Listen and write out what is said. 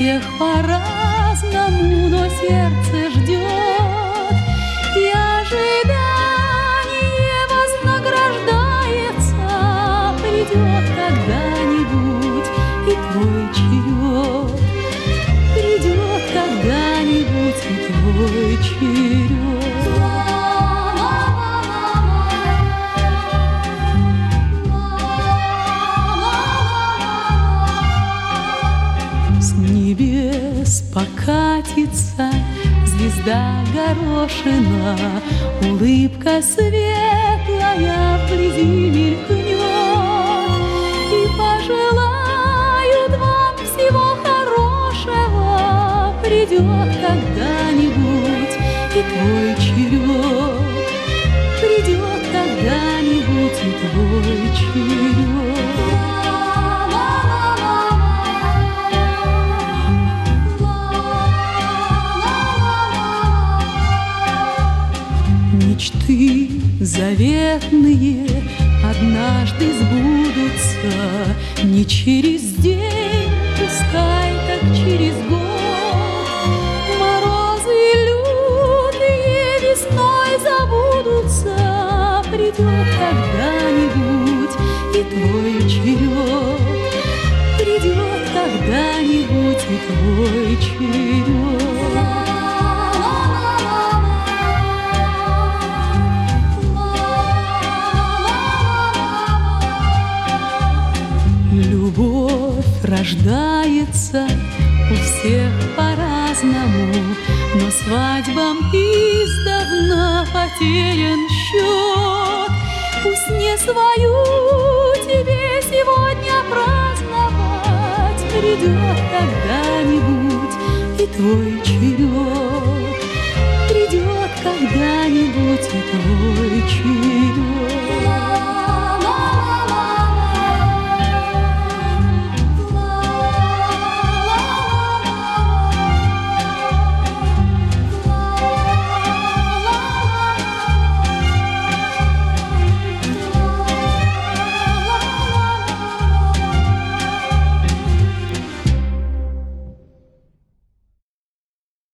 всех по-разному, но сердце ждет, и ожидание вознаграждается. Придет когда-нибудь и твой черед, придет когда-нибудь и твой черед. С небес покатится звезда горошина, улыбка светлая вблизи мелькнет, и пожелают вам всего хорошего. Придет когда-нибудь и твой черед, придет когда-нибудь и твой черед. Мечты заветные однажды сбудутся, не через день, пускай так через год. Морозы лютые весной забудутся. Придет когда-нибудь и твой черед, придет когда-нибудь и твой черед. Любовь рождается у всех по-разному, но свадьбам издавна потерян счет. Пусть не свою тебе сегодня праздновать, придет когда-нибудь и твой черед, придет когда-нибудь и твой черед.